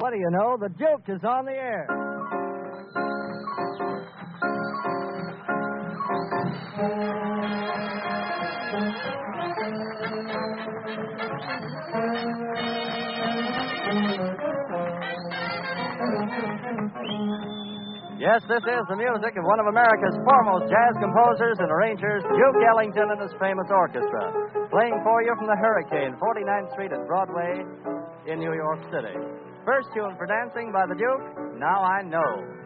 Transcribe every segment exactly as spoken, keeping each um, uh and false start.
What do you know? The Duke is on the air. Yes, this is the music of one of America's foremost jazz composers and arrangers, Duke Ellington and his famous orchestra, playing for you from the Hurricane, forty-ninth Street at Broadway in New York City. First tune for dancing by the Duke, Now I Know.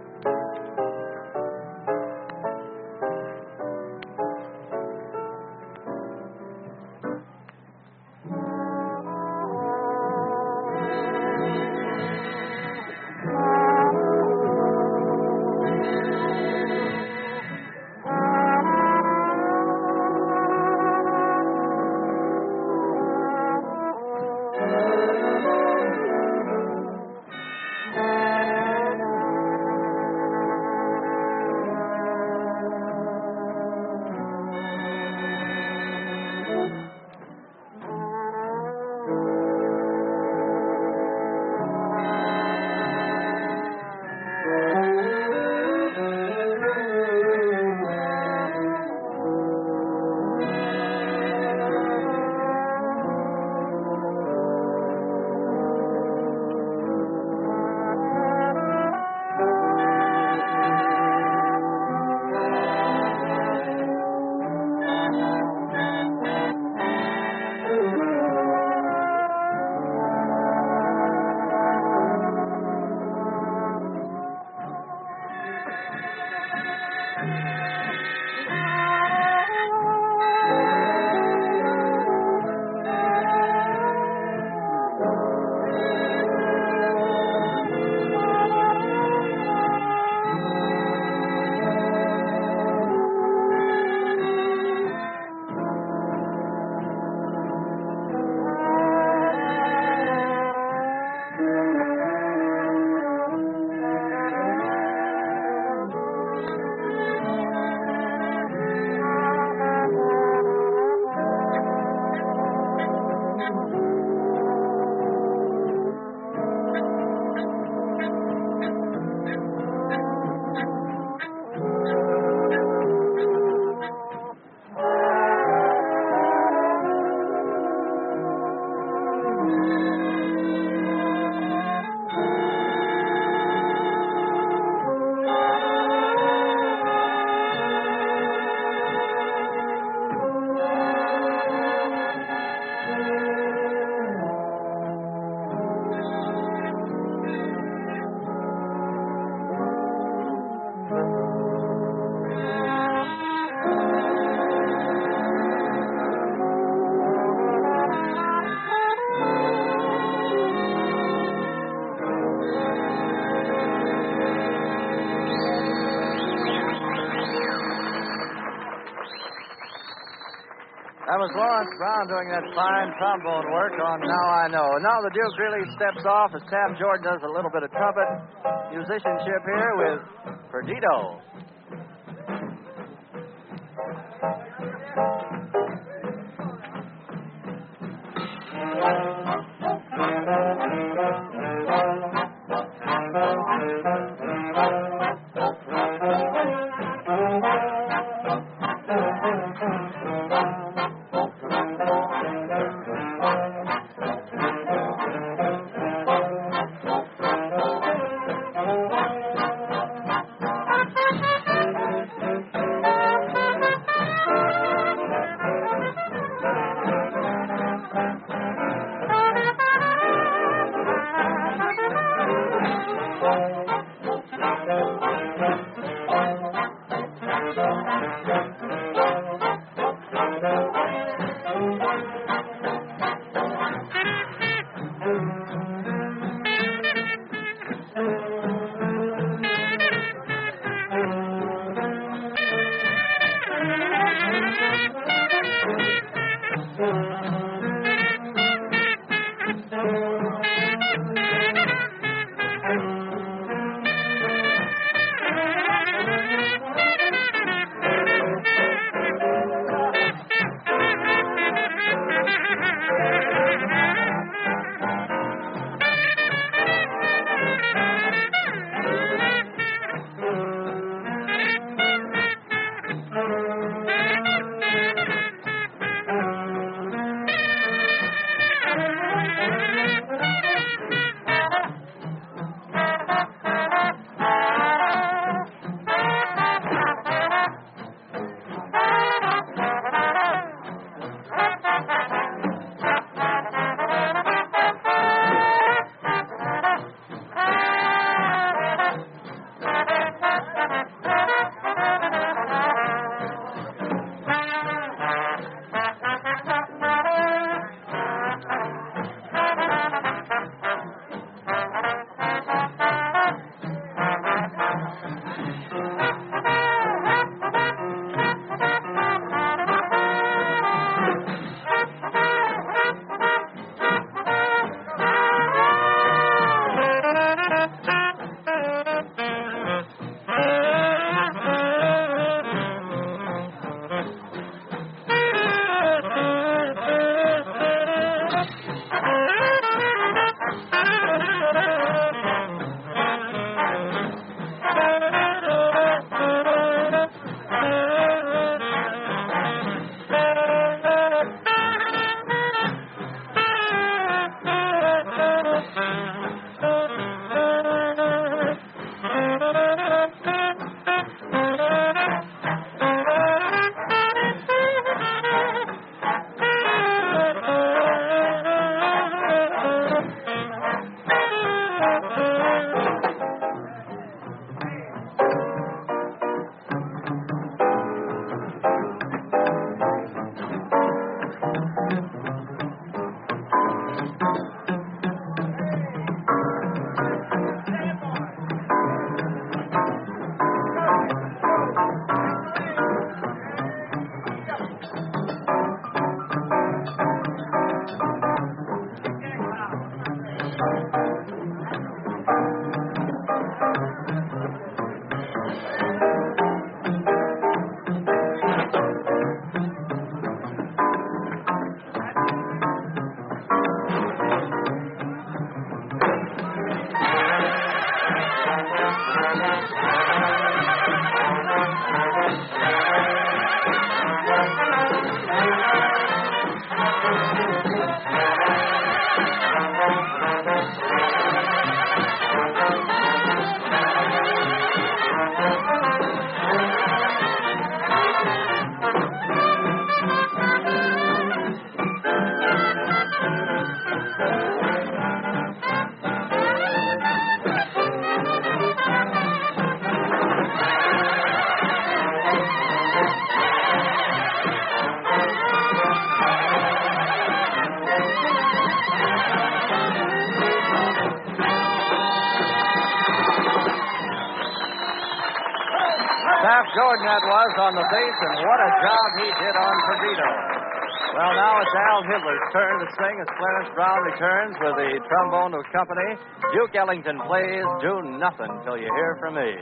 That was Lawrence Brown doing that fine trombone work on Now I Know. Now the Duke really steps off as Tab Jordan does a little bit of trumpet musicianship here with Perdido. Thank you. Jordan that was on the bass, and what a job he did on Perdido. Well, now it's Al Hitler's turn to sing as Clarence Brown returns with the trombone to accompany. Duke Ellington plays Do Nothing Till You Hear From Me.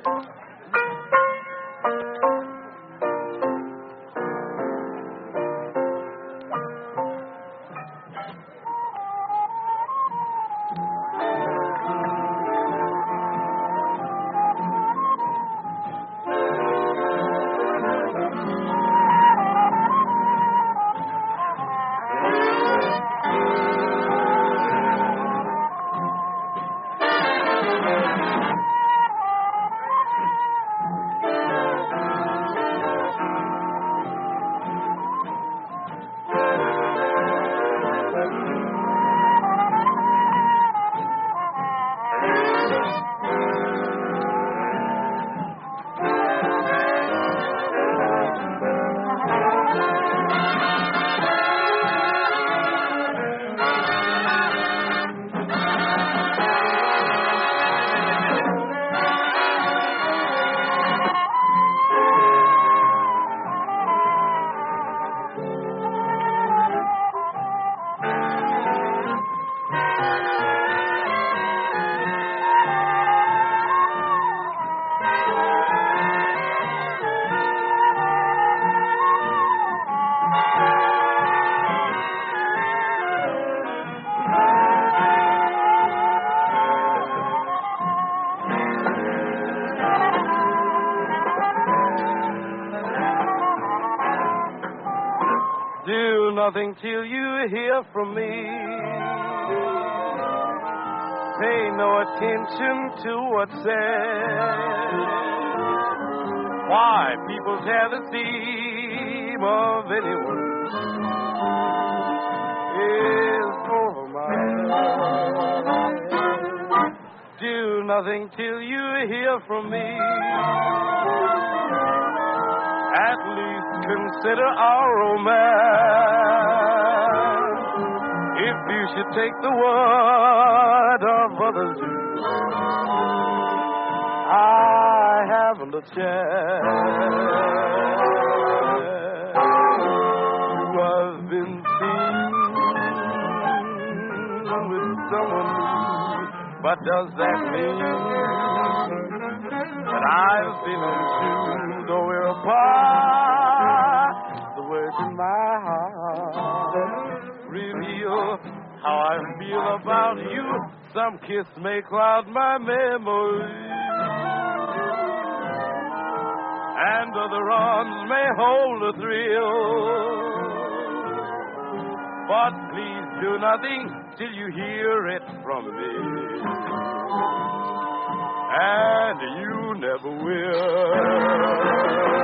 Do nothing till you hear from me. Pay no attention to what's said. Why people tear the seam of any word is over my head. Do nothing till you hear from me. At least consider our romance. If you should take the word of others, I haven't a chance. You have been seen with someone new, but does that mean that I've been untrue? Though we're apart, the words in my heart reveal how I feel about you. Some kiss may cloud my memory, and other arms may hold a thrill. But please do nothing till you hear it from me, and you never will.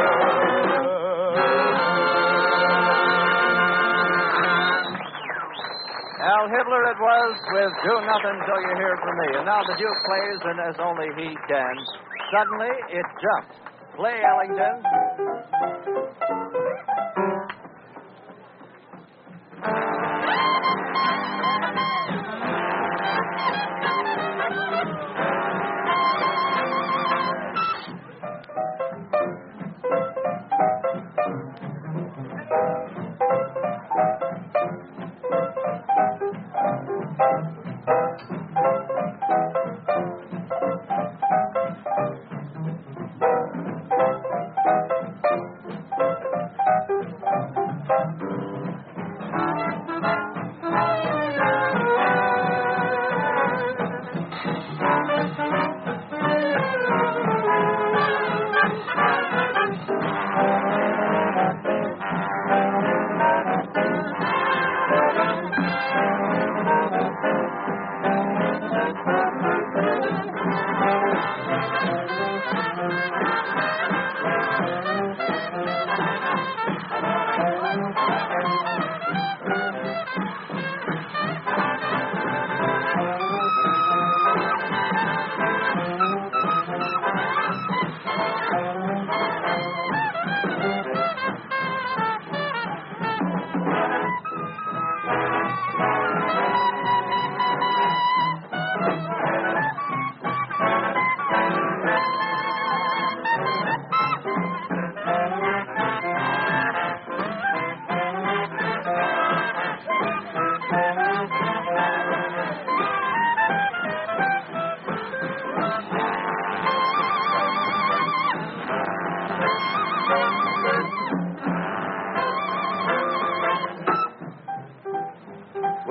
Al Hitler it was with Do Nothing Till You Hear From Me. And now the Duke plays, and as only he can. Suddenly, it jumped. Play, Ellington.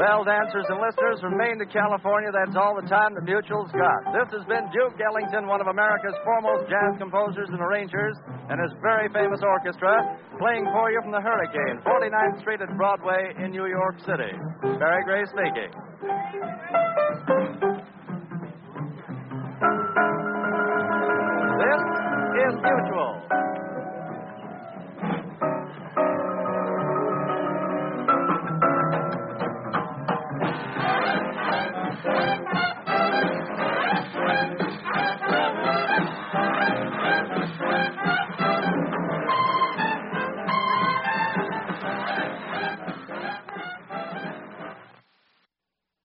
Well, dancers and listeners, from Maine to California, that's all the time the Mutual's got. This has been Duke Ellington, one of America's foremost jazz composers and arrangers, and his very famous orchestra, playing for you from the Hurricane, forty-ninth Street at Broadway in New York City. Barry Gray speaking.